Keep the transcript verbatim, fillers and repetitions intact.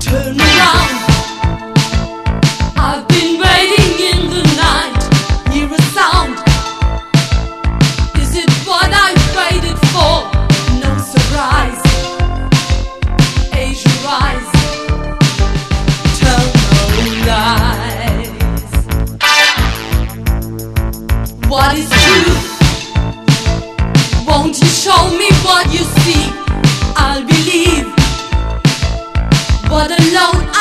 Turn around. I've been waiting in the night. Hear a sound. Is it what I waited for? No surprise. Asia rise. Tell no lies. What is true? Won't you show me what you see? I'll believe. What alone